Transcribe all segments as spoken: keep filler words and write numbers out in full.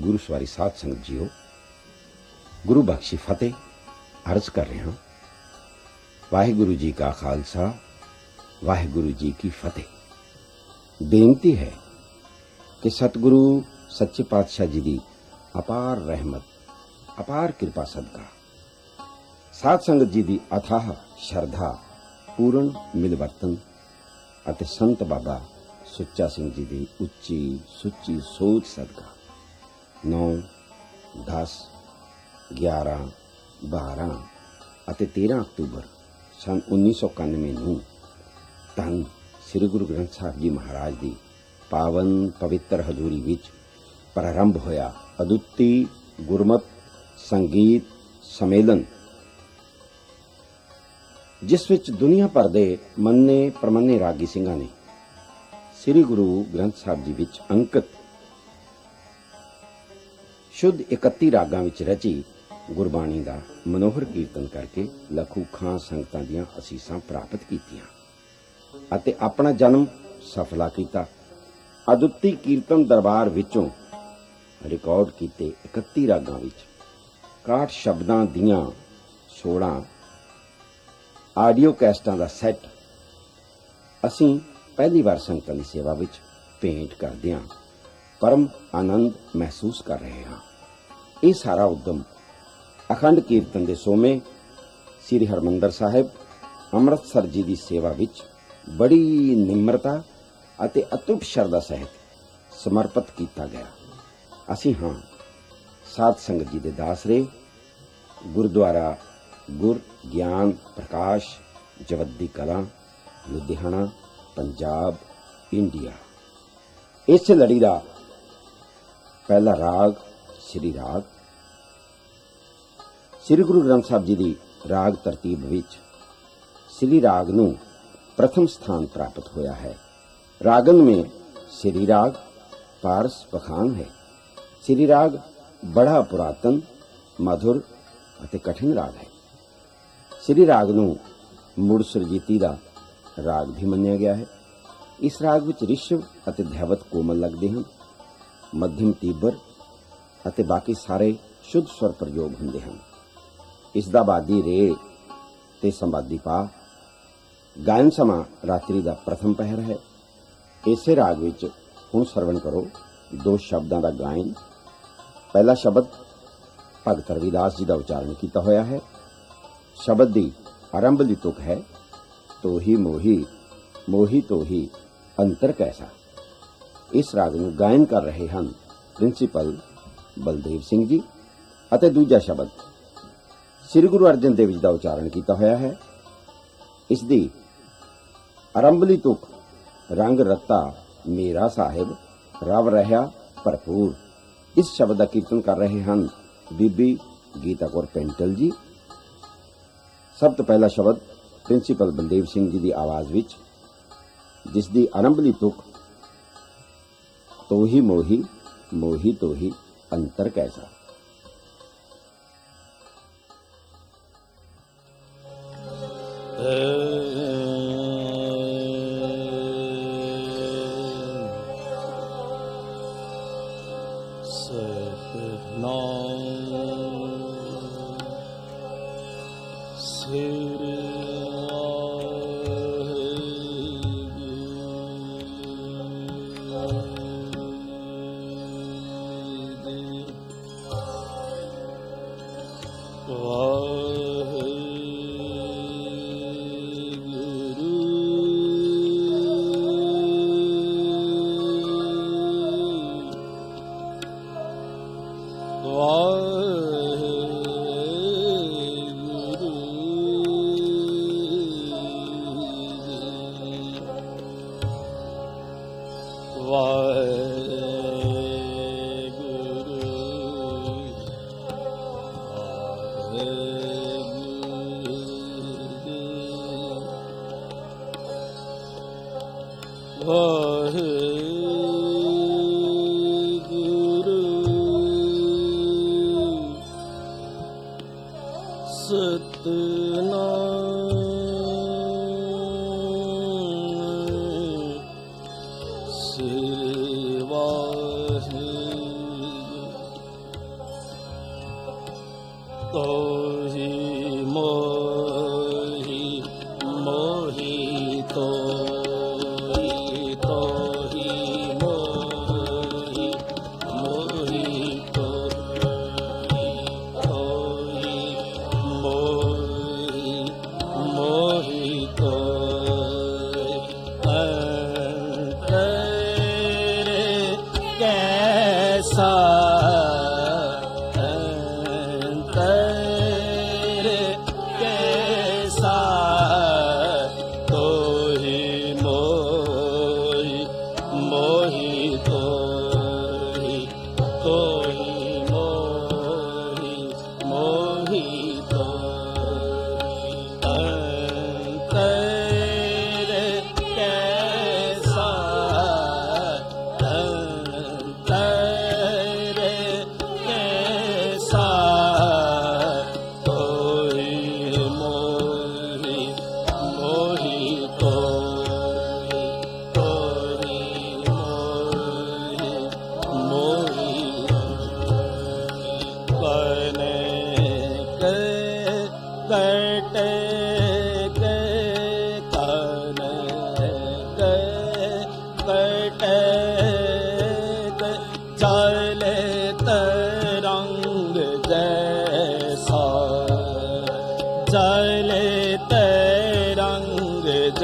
गुरु सवारी साध संगत जीओ, गुरु बख्शी फतेह अर्ज कर रहा। वाहिगुरु जी का खालसा, वाहिगुरु जी की फतेह। बेनती है कि सतगुरु सच्चे पातशाह जी की अपार रहमत, अपार कृपा सदका साध संगत जी की अथाह शरधा, पूर्ण मिलवर्तन ਅਤੇ संत बाबा सुच्चा सिंह जी की उच्ची सुच्ची सोच सदका नौ दस ग्यारह बारह ਅਤੇ तेरह अक्तूबर सन उन्नीस सौ इक्यानवे ਨੂੰ ਧੰਨ ਸ੍ਰੀ ਗੁਰੂ ਗ੍ਰੰਥ ਸਾਹਿਬ ਜੀ ਮਹਾਰਾਜ ਦੀ ਪਾਵਨ ਪਵਿੱਤਰ ਹਜ਼ੂਰੀ ਵਿੱਚ ਪ੍ਰਾਰੰਭ ਹੋਇਆ ਅਦੁੱਤੀ ਗੁਰਮਤਿ ਸੰਗੀਤ ਸੰਮੇਲਨ, ਜਿਸ ਵਿੱਚ ਦੁਨੀਆ ਭਰ ਦੇ ਮੰਨੇ ਪ੍ਰਮੰਨੇ ਰਾਗੀ ਸਿੰਘਾਂ ਨੇ ਸ੍ਰੀ ਗੁਰੂ ਗ੍ਰੰਥ ਸਾਹਿਬ ਜੀ ਵਿੱਚ ਅੰਕਿਤ ਸ਼ੁੱਧ ਇਕੱਤੀ ਰਾਗਾਂ ਵਿੱਚ ਰਚੀ ਗੁਰਬਾਣੀ ਦਾ ਮਨੋਹਰ ਕੀਰਤਨ ਕਰਕੇ ਲੱਖਾਂ ਸੰਗਤਾਂ ਦੀਆਂ ਅਸੀਸਾਂ ਪ੍ਰਾਪਤ ਕੀਤੀਆਂ ਅਤੇ ਆਪਣਾ ਜਨਮ ਸਫਲਾ ਕੀਤਾ। ਅਦੁੱਤੀ ਕੀਰਤਨ ਦਰਬਾਰ ਵਿੱਚੋਂ ਰਿਕਾਰਡ ਕੀਤੇ ਇਕੱਤੀ ਰਾਗਾਂ ਵਿੱਚ ਇਕਾਹਠ ਸ਼ਬਦਾਂ ਦੀਆਂ ਸੋਲਾਂ ਆਡੀਓ ਕੈਸਟਾਂ ਦਾ ਸੈੱਟ ਅਸੀਂ ਪਹਿਲੀ ਵਾਰ ਸੰਗਤਾਂ ਦੀ ਸੇਵਾ ਵਿੱਚ ਭੇਂਟ ਕਰਦਿਆਂ ਪਰਮ ਆਨੰਦ ਮਹਿਸੂਸ ਕਰ ਰਹੇ ਹਾਂ। ਇਹ ਸਾਰਾ ਉਦਮ ਅਖੰਡ ਕੀਰਤਨ ਦੇ ਸੋਮੇ ਸ੍ਰੀ ਹਰਿਮੰਦਰ ਸਾਹਿਬ ਅੰਮ੍ਰਿਤਸਰ ਜੀ ਦੀ ਸੇਵਾ ਵਿੱਚ ਬੜੀ ਨਿਮਰਤਾ ਅਤੇ ਅਤੁੱਟ ਸ਼ਰਧਾ ਸਹਿਤ ਸਮਰਪਿਤ ਕੀਤਾ ਗਿਆ। ਅਸੀਂ ਹਾਂ ਸਾਧ ਸੰਗਤ ਜੀ ਦੇ ਦਾਸਰੇ, ਗੁਰਦੁਆਰਾ ਗੁਰ ਗਿਆਨ ਪ੍ਰਕਾਸ਼ ਜਵੱਦੀ ਕਲਾਂ, ਲੁਧਿਆਣਾ, ਪੰਜਾਬ, ਇੰਡੀਆ। ਇਸ ਲੜੀ ਦਾ ਪਹਿਲਾ ਰਾਗ ਸ੍ਰੀ ਰਾਗ। ਸ੍ਰੀ ਗੁਰੂ ਗ੍ਰੰਥ ਸਾਹਿਬ ਜੀ ਦੀ ਰਾਗ ਤਰਤੀਬ ਵਿੱਚ ਸ੍ਰੀ ਰਾਗ ਨੂੰ प्रथम स्थान प्राप्त होया है। रागन में श्री राग पारस पखान है। श्री राग बड़ा पुरातन, मधुर अते कठिन राग है। श्री राग नूं मुड़ सुरजीती दा राग भी मन्निया गया है। इस राग विच ऋषभ अते धैवत कोमल लगदे हन, मध्यम तीबर अते बाकी सारे शुद्ध स्वर प्रयोग हुंदे हन। इस दा बादी रे ते संवादी पा। गायन समा रात्रि का प्रथम पहर है। इसे राग विच हुण सरवण करो दो शब्दां दा गायन। पहला शब्द भगत रविदास जी का उच्चारण किया होया है। शब्द की आरंभ की तुक है तो ही मोही, मोही तो ही अंतर कैसा। इस राग नूं गायन कर रहे हैं प्रिंसीपल बलदेव सिंह जी। अते दूजा शब्द श्री गुरु अर्जन देव जी का उच्चारण किया होया है। इसकी आरंभली तुक रंग रत्ता मेरा साहिब रव रहा भरपूर। इस शब्द का कीर्तन कर रहे हैं बीबी गीता कौर पेंटल जी। सब तो पहला शब्द प्रिंसीपल बलदेव सिंह जी की आवाज विच, जिसकी आरंभली तुक तो ही मोही, मोही तो ही अंतर कैसा।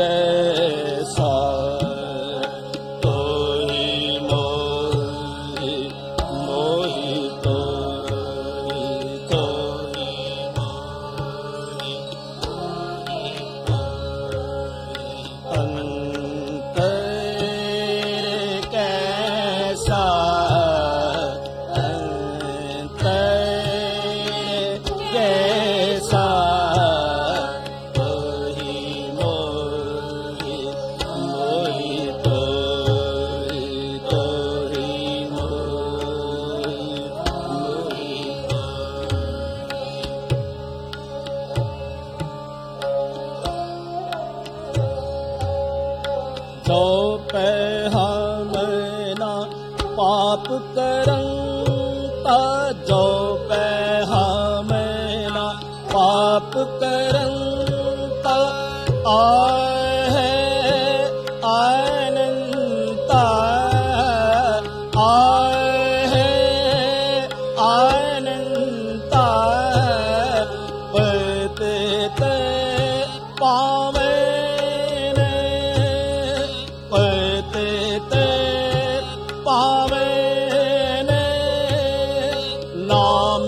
जैसा तोहि मोहि मोहि तोहि तोहि मोहि अंतर कैसा जो पे हम ना पाप करंता जो पे हम ना पाप करंता आहे अनंता आहे अनंता पतित पावे पतित पावन नाम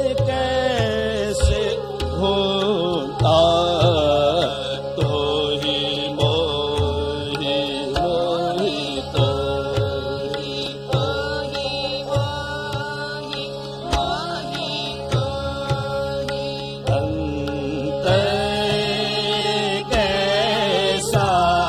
कैसे होता तोहि मोहि मोहि तोहि तोहि मोहि मोहि तोहि अंतर कैसा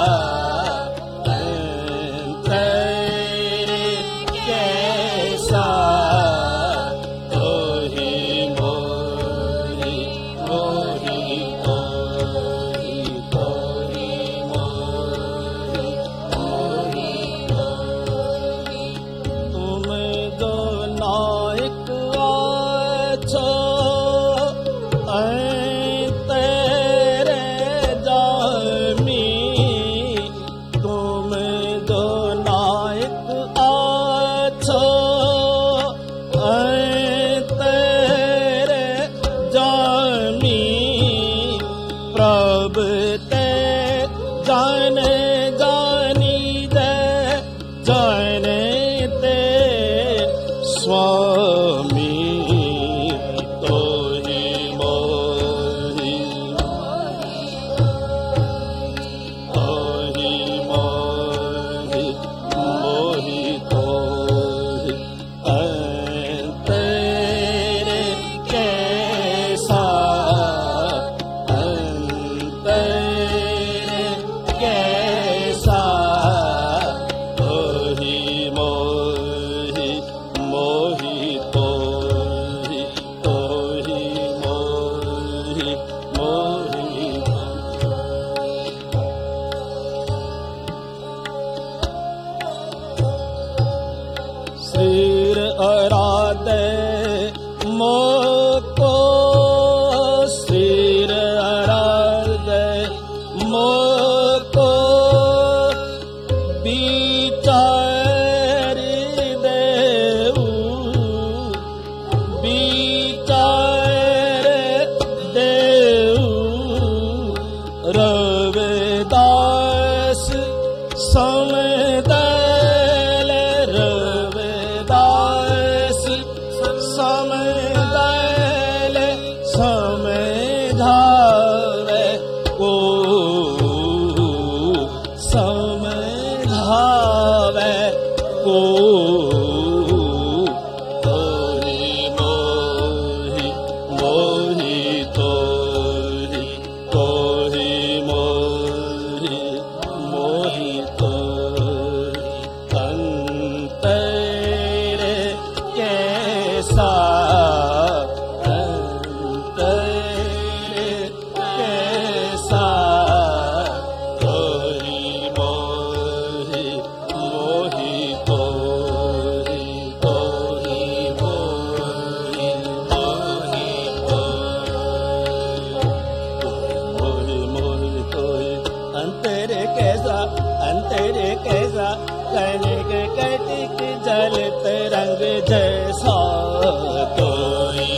जान जानी दे जानते स्वामी तोहि मोहि तोहि मोहि मोहि तोहि अंतर कैसा सिर आराधे मोको सिर आराधे मोको बिचारी देऊ बिचार देऊ रविदास समदल रविदास समदल समझावे को समझावे को तोहि मोहि मोहि तोहि तोहि मोहि मोहि तोहि अंतर कैसा अंतर कैसा तोहि मोहि मोहि तोहि तोहि मोहि मोहि तोहि मोहि तोहि अंतर कैसा अंतर कैसा कनक कटिक जल तरंग जैसा तोहि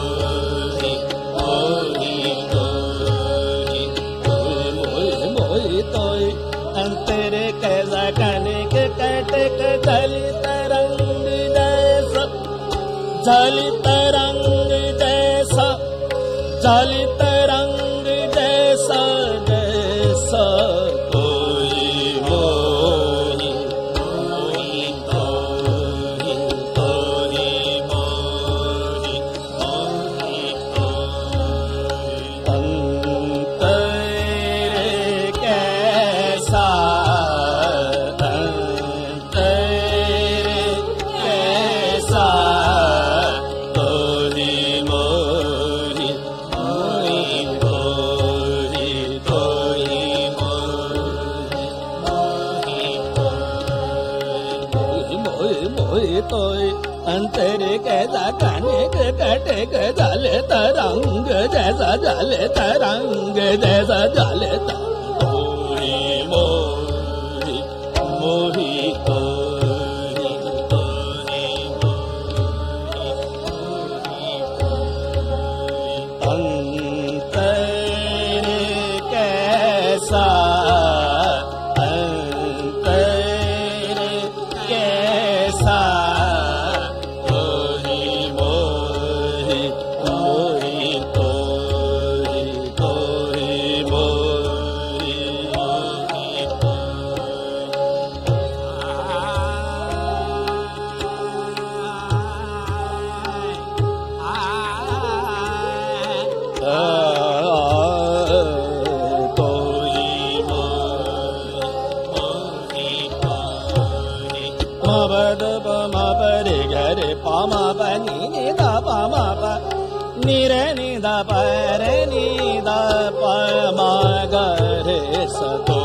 मोहि मोहि तोहि तोहि मोहि मोहि तोय अंतरे कैसा कनिक कटक जली तरंग जैसा जली तरंग जैसा जली तरंग जैसा जैसा कोई मोही मोही तोही तोही मोही मोही अंतरे कैसा अंतरे कैसा तोही मोही मोही तोही तोही मोही मोही मोही तोय अंतरे कैसा कनिक कटक जले तरंग जैसा जले तरंग जैसा जले तोही मोही मोही तोही तोही अंतरे कैसा अंतरे कैसा तोही मोही मोही तोही तोही मोही मोही पामा पनी निदा पामा प निरे निदा पर निदा पमा गरे सतो